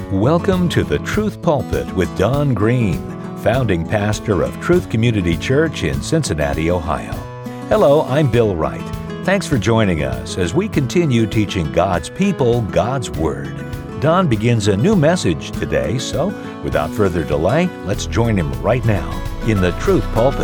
Welcome to the Truth Pulpit with Don Green, founding pastor of Truth Community Church in Cincinnati, Ohio. Hello, I'm Bill Wright. Thanks for joining us as we continue teaching God's people God's Word. Don begins a new message today, so without further delay, let's join him right now in the Truth Pulpit.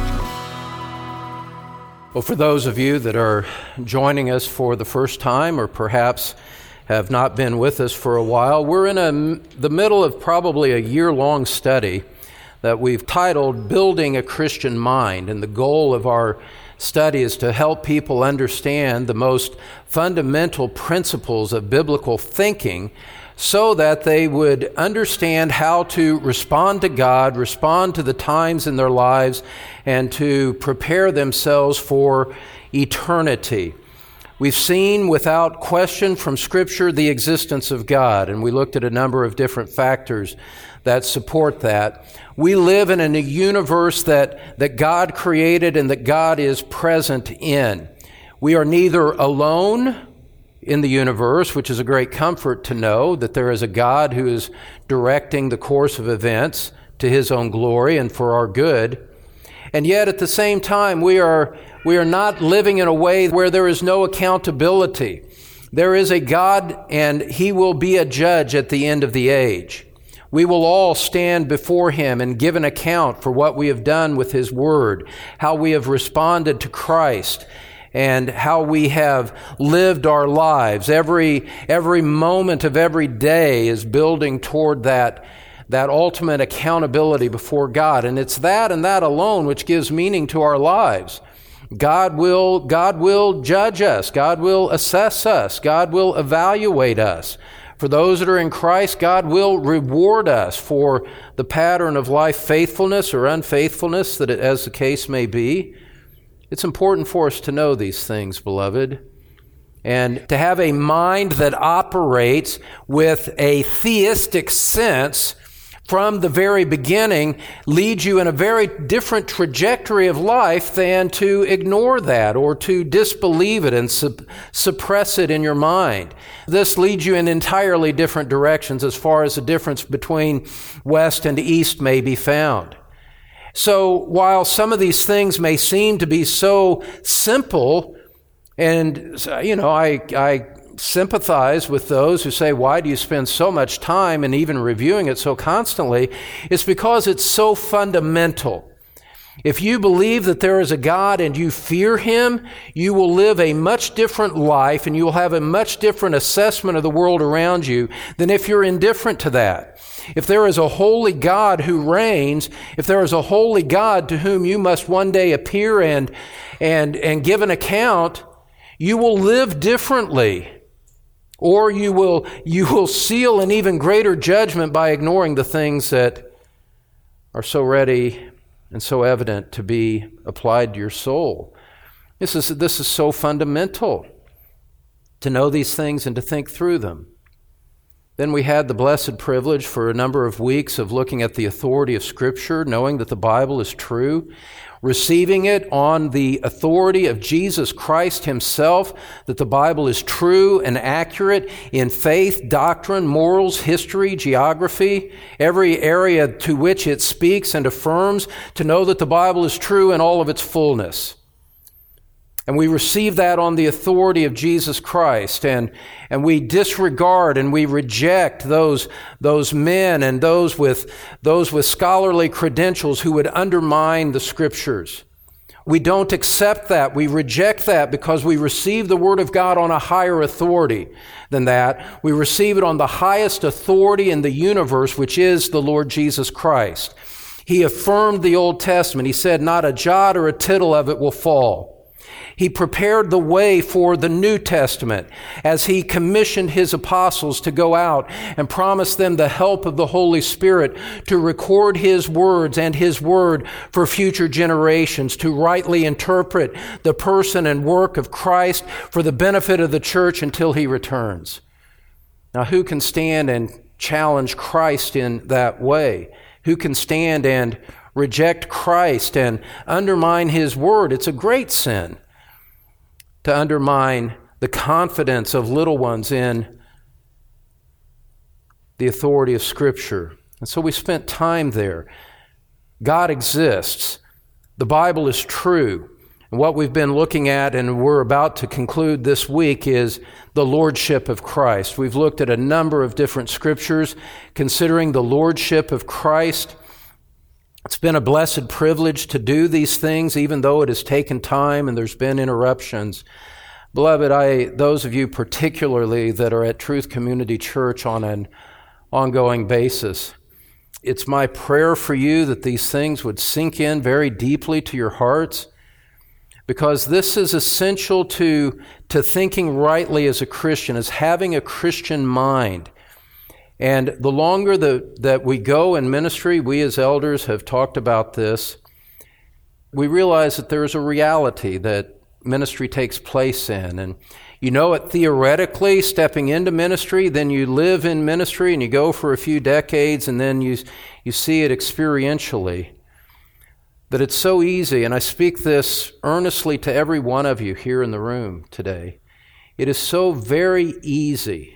Well, for those of you that are joining us for the first time or perhaps have not been with us for a while, we're in the middle of probably a year-long study that we've titled Building a Christian Mind. And the goal of our study is to help people understand the most fundamental principles of biblical thinking so that they would understand how to respond to God, respond to the times in their lives, and to prepare themselves for eternity. We've seen without question from Scripture the existence of God, and we looked at a number of different factors that support that. We live in a universe that God created and that God is present in. We are neither alone in the universe, which is a great comfort to know that there is a God who is directing the course of events to His own glory and for our good. And yet at the same time, we are not living in a way where there is no accountability. There is a God, and He will be a judge at the end of the age. We will all stand before Him and give an account for what we have done with His Word, how we have responded to Christ, and how we have lived our lives. Every moment of every day is building toward that ultimate accountability before God. And it's that and that alone which gives meaning to our lives. God will judge us. God will assess us. God will evaluate us. For those that are in Christ, God will reward us for the pattern of life faithfulness or unfaithfulness, that as the case may be. It's important for us to know these things, beloved, and to have a mind that operates with a theistic sense from the very beginning leads you in a very different trajectory of life than to ignore that or to disbelieve it and suppress it in your mind. This leads you in entirely different directions as far as the difference between West and East may be found. So while some of these things may seem to be so simple, and I sympathize with those who say, why do you spend so much time and even reviewing it so constantly? It's because it's so fundamental. If you believe that there is a God and you fear Him, you will live a much different life and you will have a much different assessment of the world around you than if you're indifferent to that. If there is a holy God who reigns, if there is a holy God to whom you must one day appear and give an account, you will live differently. Or you will seal an even greater judgment by ignoring the things that are so ready and so evident to be applied to your soul. This is so fundamental to know these things and to think through them. Then we had the blessed privilege for a number of weeks of looking at the authority of Scripture, knowing that the Bible is true, receiving it on the authority of Jesus Christ Himself, that the Bible is true and accurate in faith, doctrine, morals, history, geography, every area to which it speaks and affirms, to know that the Bible is true in all of its fullness. And we receive that on the authority of Jesus Christ, and we disregard and we reject those men and those with scholarly credentials who would undermine the Scriptures. We don't accept that. We reject that because we receive the Word of God on a higher authority than that. We receive it on the highest authority in the universe, which is the Lord Jesus Christ. He affirmed the Old Testament. He said, not a jot or a tittle of it will fall. He prepared the way for the New Testament as He commissioned His apostles to go out and promise them the help of the Holy Spirit to record His words and His Word for future generations, to rightly interpret the person and work of Christ for the benefit of the church until He returns. Now, who can stand and challenge Christ in that way? Who can stand and reject Christ and undermine His Word? It's a great sin to undermine the confidence of little ones in the authority of Scripture. And so we spent time there. God exists. The Bible is true. And what we've been looking at, and we're about to conclude this week, is the Lordship of Christ. We've looked at a number of different scriptures considering the Lordship of Christ. It's been a blessed privilege to do these things, even though it has taken time and there's been interruptions. Beloved, those of you particularly that are at Truth Community Church on an ongoing basis, it's my prayer for you that these things would sink in very deeply to your hearts, because this is essential to thinking rightly as a Christian, as having a Christian mind. And the longer that we go in ministry, we as elders have talked about this, we realize that there is a reality that ministry takes place in. And you know it theoretically, stepping into ministry, then you live in ministry and you go for a few decades, and then you see it experientially. That it's so easy, and I speak this earnestly to every one of you here in the room today. It is so very easy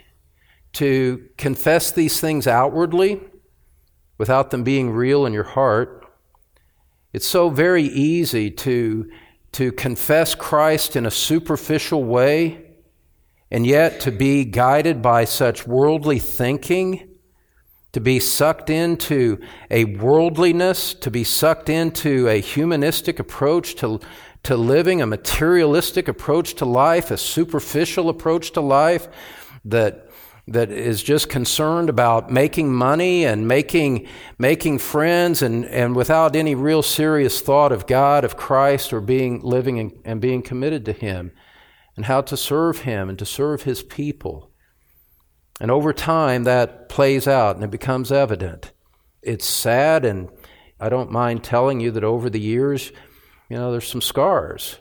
to confess these things outwardly without them being real in your heart. It's so very easy to confess Christ in a superficial way, and yet to be guided by such worldly thinking, to be sucked into a worldliness, to be sucked into a humanistic approach to living, a materialistic approach to life, a superficial approach to life that is just concerned about making money and making friends and without any real serious thought of God, of Christ, or living and being committed to Him and how to serve Him and to serve His people. And over time, that plays out and it becomes evident. It's sad, and I don't mind telling you that over the years, there's some scars.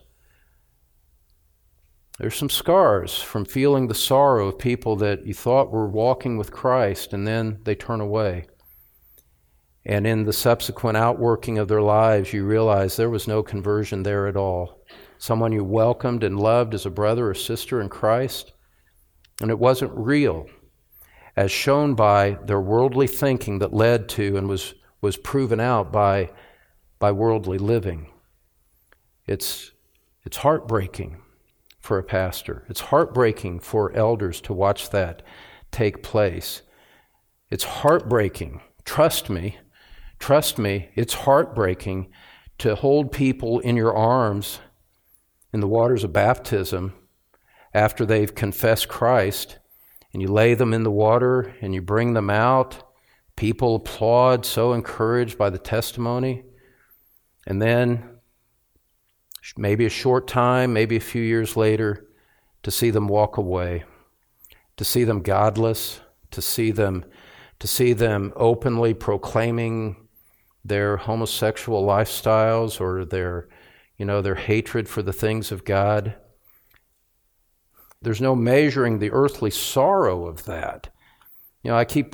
There's some scars from feeling the sorrow of people that you thought were walking with Christ, and then they turn away. And in the subsequent outworking of their lives, you realize there was no conversion there at all. Someone you welcomed and loved as a brother or sister in Christ, and it wasn't real, as shown by their worldly thinking that led to and was proven out by worldly living. It's heartbreaking for a pastor. It's heartbreaking for elders to watch that take place. It's heartbreaking. Trust me, it's heartbreaking to hold people in your arms in the waters of baptism after they've confessed Christ, and you lay them in the water and you bring them out. People applaud, so encouraged by the testimony. And then maybe a short time, maybe a few years later, to see them walk away, to see them godless, to see them openly proclaiming their homosexual lifestyles or their hatred for the things of God. There's no measuring the earthly sorrow of that. I keep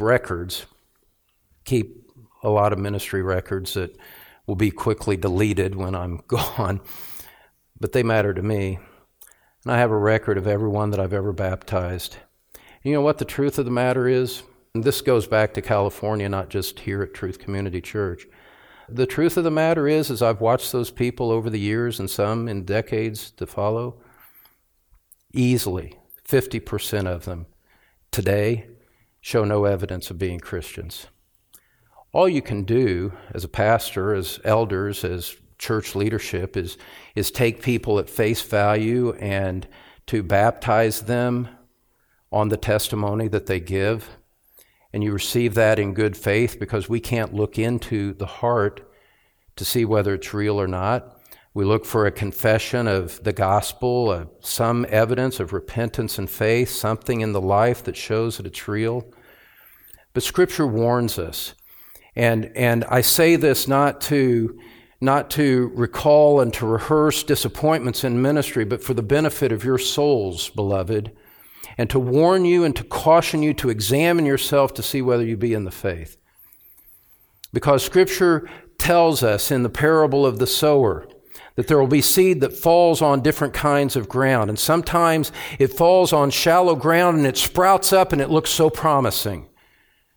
a lot of ministry records that will be quickly deleted when I'm gone, but they matter to me. And I have a record of everyone that I've ever baptized. You know what the truth of the matter is? And this goes back to California, not just here at Truth Community Church. The truth of the matter is I've watched those people over the years, and some in decades to follow, easily 50% of them today show no evidence of being Christians. All you can do as a pastor, as elders, as church leadership is take people at face value and to baptize them on the testimony that they give. And you receive that in good faith, because we can't look into the heart to see whether it's real or not. We look for a confession of the gospel, some evidence of repentance and faith, something in the life that shows that it's real. But Scripture warns us. And I say this not to recall and to rehearse disappointments in ministry, but for the benefit of your souls, beloved, and to warn you and to caution you to examine yourself to see whether you be in the faith. Because Scripture tells us in the parable of the sower that there will be seed that falls on different kinds of ground. And sometimes it falls on shallow ground and it sprouts up and it looks so promising.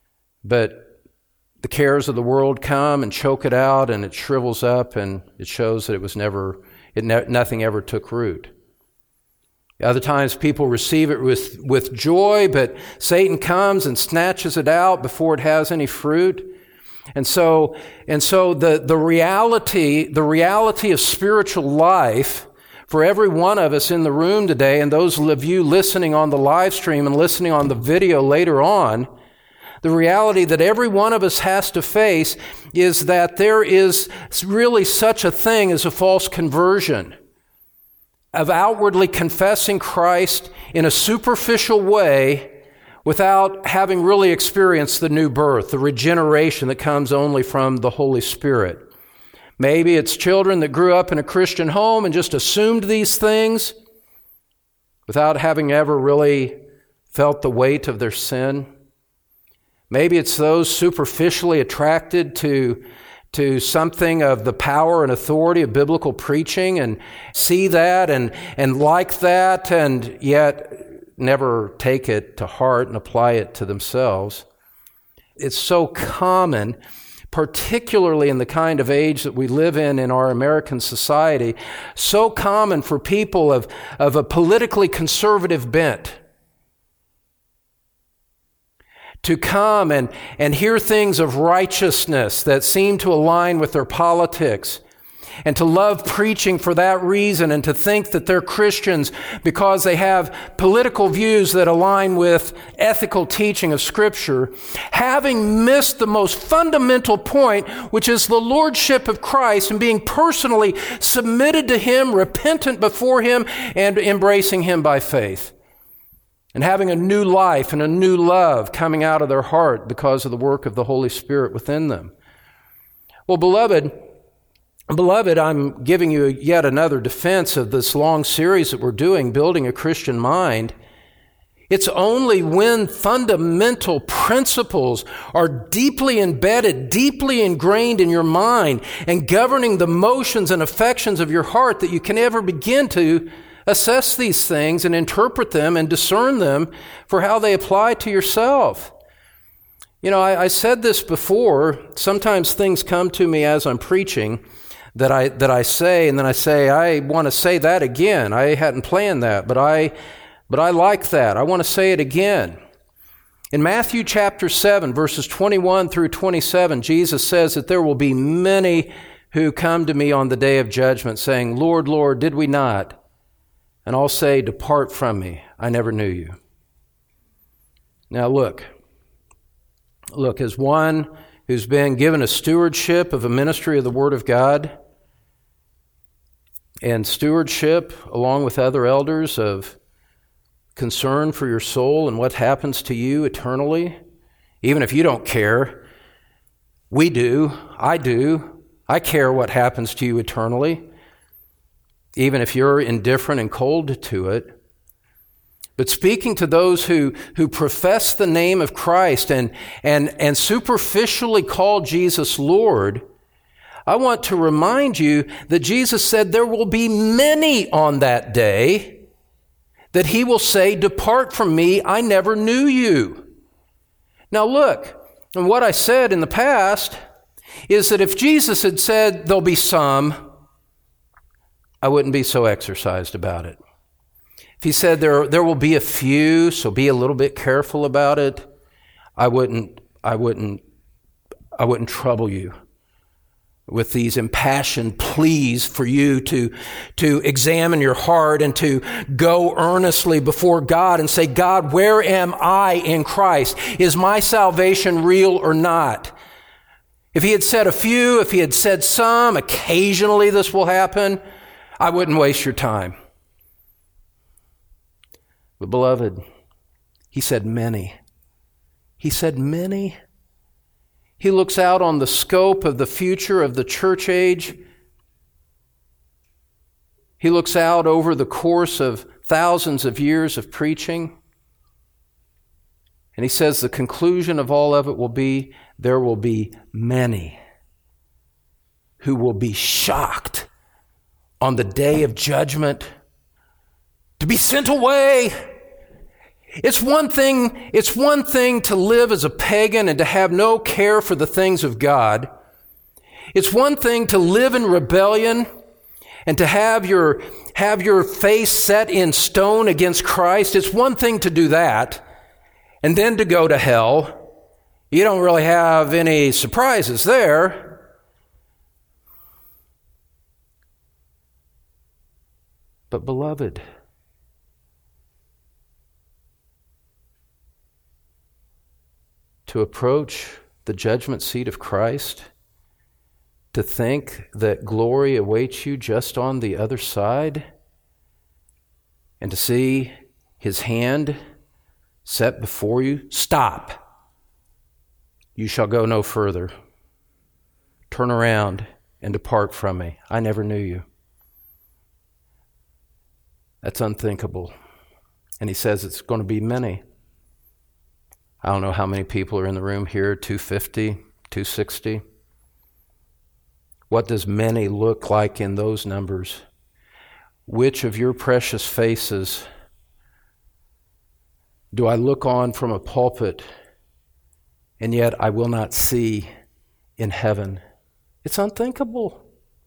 but the cares of the world come and choke it out, and it shrivels up, and it shows that it was nothing ever took root. Other times people receive it with joy, but Satan comes and snatches it out before it has any fruit. And so the reality of spiritual life for every one of us in the room today, and those of you listening on the live stream and listening on the video later on, the reality that every one of us has to face is that there is really such a thing as a false conversion, of outwardly confessing Christ in a superficial way without having really experienced the new birth, the regeneration that comes only from the Holy Spirit. Maybe it's children that grew up in a Christian home and just assumed these things without having ever really felt the weight of their sin. Maybe it's those superficially attracted to something of the power and authority of biblical preaching and see that and like that, and yet never take it to heart and apply it to themselves. It's so common, particularly in the kind of age that we live in our American society, so common for people of a politically conservative bent to come and hear things of righteousness that seem to align with their politics, and to love preaching for that reason, and to think that they're Christians because they have political views that align with ethical teaching of Scripture, having missed the most fundamental point, which is the lordship of Christ and being personally submitted to Him, repentant before Him, and embracing Him by faith, and having a new life and a new love coming out of their heart because of the work of the Holy Spirit within them. Well, Beloved, I'm giving you yet another defense of this long series that we're doing, Building a Christian Mind. It's only when fundamental principles are deeply embedded, deeply ingrained in your mind, and governing the motions and affections of your heart that you can ever begin to assess these things and interpret them and discern them for how they apply to yourself. You know, I said this before. Sometimes things come to me as I'm preaching that I say, and then I say, I want to say that again. I hadn't planned that, but I like that. I want to say it again. In Matthew chapter 7, verses 21 through 27, Jesus says that there will be many who come to me on the day of judgment saying, Lord, Lord, did we not? And I'll say, depart from me, I never knew you. Now look, as one who's been given a stewardship of a ministry of the Word of God, and stewardship, along with other elders, of concern for your soul and what happens to you eternally, even if you don't care, we do, I care what happens to you eternally, even if you're indifferent and cold to it. But speaking to those who profess the name of Christ and superficially call Jesus Lord, I want to remind you that Jesus said there will be many on that day that He will say, depart from me, I never knew you. Now look, and what I said in the past is that if Jesus had said there'll be some, I wouldn't be so exercised about it. If He said there will be a few, so be a little bit careful about it, I wouldn't trouble you with these impassioned pleas for you to examine your heart and to go earnestly before God and say, God, where am I in Christ? Is my salvation real or not? If He had said a few, if He had said some, occasionally this will happen, I wouldn't waste your time. But beloved, He said many. He said many. He looks out on the scope of the future of the church age. He looks out over the course of thousands of years of preaching. And He says the conclusion of all of it will be, there will be many who will be shocked on the day of judgment to be sent away It's one thing to live as a pagan and to have no care for the things of God. It's one thing to live in rebellion and to have your face set in stone against Christ. It's one thing to do that and then to go to hell. You don't really have any surprises there. But beloved, to approach the judgment seat of Christ, to think that glory awaits you just on the other side, and to see His hand set before you, stop. You shall go no further. Turn around and depart from me. I never knew you. That's unthinkable. And He says it's going to be many. I don't know how many people are in the room here, 250, 260. What does many look like in those numbers? Which of your precious faces do I look on from a pulpit and yet I will not see in heaven? It's unthinkable.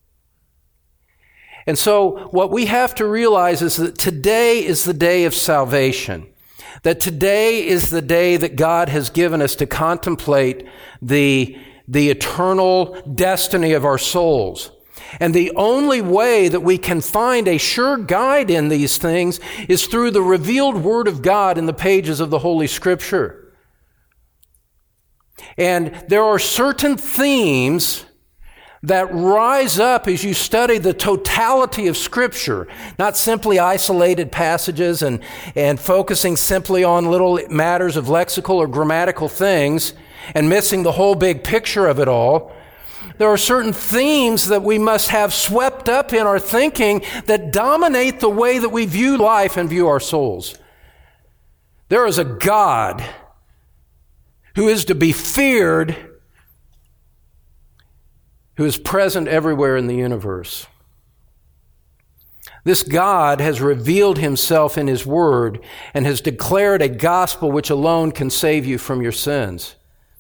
And so what we have to realize is that today is the day of salvation. That today is the day that God has given us to contemplate the eternal destiny of our souls. And the only way that we can find a sure guide in these things is through the revealed Word of God in the pages of the Holy Scripture. And there are certain themes that rise up as you study the totality of Scripture, not simply isolated passages and focusing simply on little matters of lexical or grammatical things and missing the whole big picture of it all. There are certain themes that we must have swept up in our thinking that dominate the way that we view life and view our souls. There is a God who is to be feared, who is present everywhere in the universe. This God has revealed Himself in His Word and has declared a gospel which alone can save you from your sins.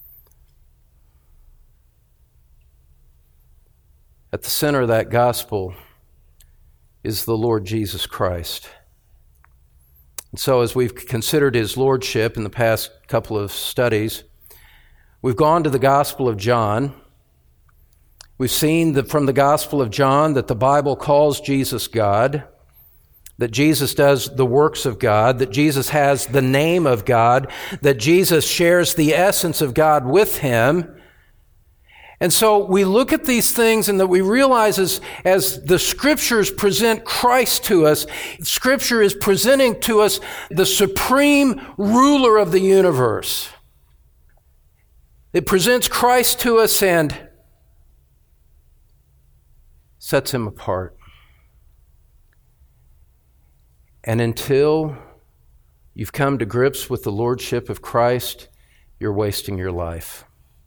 At the center of that gospel is the Lord Jesus Christ. And so as we've considered His lordship in the past couple of studies, we've gone to the Gospel of John. We've seen from the Gospel of John that the Bible calls Jesus God, that Jesus does the works of God, that Jesus has the name of God, that Jesus shares the essence of God with Him. And so we look at these things and that we realize as the Scriptures present Christ to us, Scripture is presenting to us the supreme ruler of the universe. It presents Christ to us and sets Him apart. And until you've come to grips with the lordship of Christ, you're wasting your life.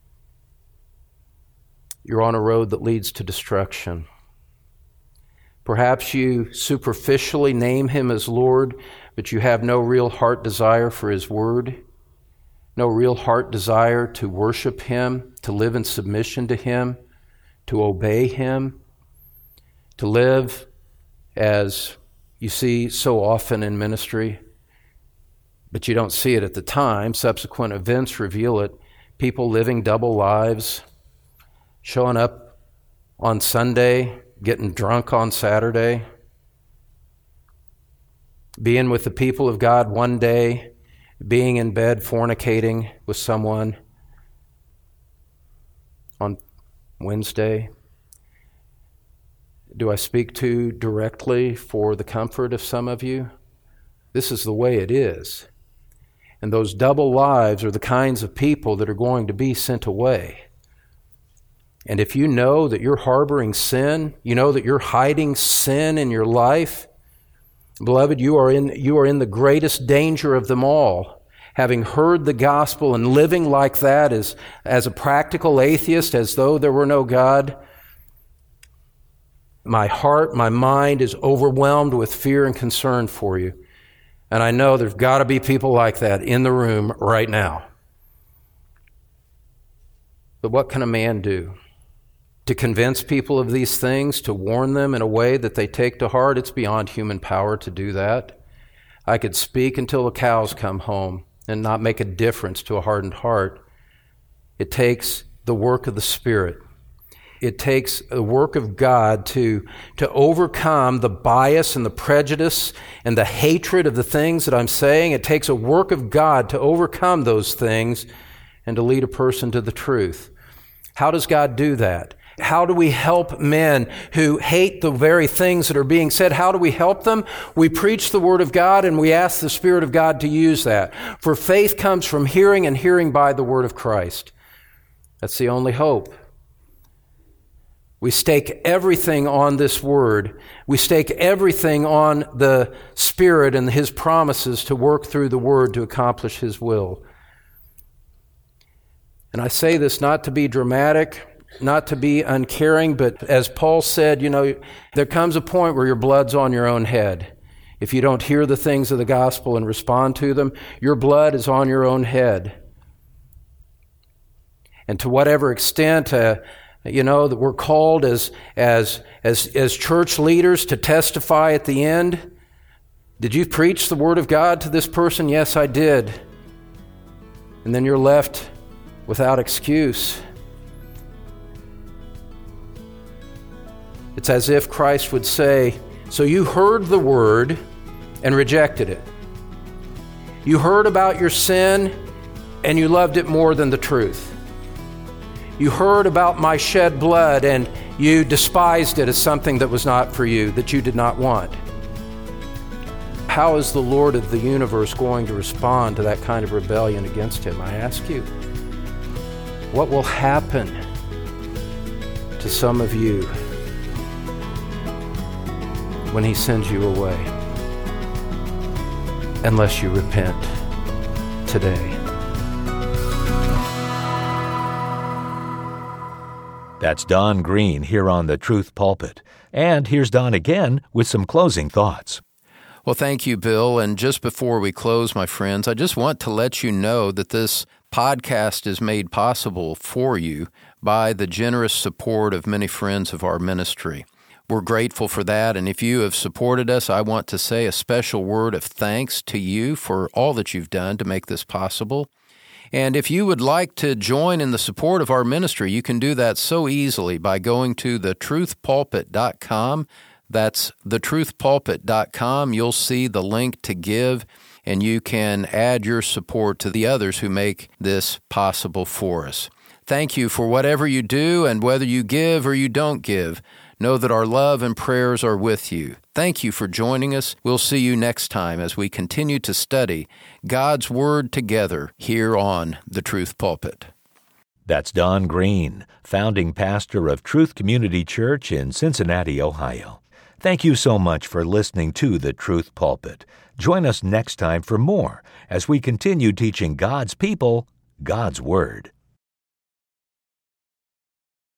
You're on a road that leads to destruction. Perhaps you superficially name Him as Lord, but you have no real heart desire for His Word, no real heart desire to worship Him, to live in submission to Him, to obey Him, to live as you see so often in ministry, but you don't see it at the time. Subsequent events reveal it. People living double lives, showing up on Sunday, getting drunk on Saturday, being with the people of God one day, being in bed fornicating with someone on Wednesday. Do I speak to directly for the comfort of some of you? This is the way it is. And those double lives are the kinds of people that are going to be sent away. And if you know that you're harboring sin, you know that you're hiding sin in your life, beloved, you are in the greatest danger of them all. Having heard the gospel and living like that as a practical atheist, as though there were no God, my heart, my mind is overwhelmed with fear and concern for you. And I know there's got to be people like that in the room right now. But what can a man do? To convince people of these things, to warn them in a way that they take to heart, it's beyond human power to do that. I could speak until the cows come home and not make a difference to a hardened heart. It takes the work of the Spirit. It takes the work of God to overcome the bias and the prejudice and the hatred of the things that I'm saying. It takes a work of God to overcome those things and to lead a person to the truth. How does God do that? How do we help men who hate the very things that are being said? How do we help them? We preach the Word of God and we ask the Spirit of God to use that. For faith comes from hearing, and hearing by the Word of Christ. That's the only hope. We stake everything on this Word. We stake everything on the Spirit and His promises to work through the Word to accomplish His will. And I say this not to be dramatic, not to be uncaring, but as Paul said, there comes a point where your blood's on your own head. If you don't hear the things of the gospel and respond to them, your blood is on your own head. And to whatever extent, that we're called as church leaders to testify at the end. Did you preach the Word of God to this person? Yes, I did. And then you're left without excuse. It's as if Christ would say, so you heard the Word and rejected it. You heard about your sin and you loved it more than the truth. You heard about my shed blood and you despised it as something that was not for you, that you did not want. How is the Lord of the universe going to respond to that kind of rebellion against Him, I ask you? What will happen to some of you when He sends you away, unless you repent today? That's Don Green here on The Truth Pulpit. And here's Don again with some closing thoughts. Well, thank you, Bill. And just before we close, my friends, I just want to let you know that this podcast is made possible for you by the generous support of many friends of our ministry. We're grateful for that, and if you have supported us, I want to say a special word of thanks to you for all that you've done to make this possible. And if you would like to join in the support of our ministry, you can do that so easily by going to thetruthpulpit.com. That's thetruthpulpit.com. You'll see the link to give, and you can add your support to the others who make this possible for us. Thank you for whatever you do, and whether you give or you don't give, know that our love and prayers are with you. Thank you for joining us. We'll see you next time as we continue to study God's Word together here on The Truth Pulpit. That's Don Green, founding pastor of Truth Community Church in Cincinnati, Ohio. Thank you so much for listening to The Truth Pulpit. Join us next time for more as we continue teaching God's people God's Word.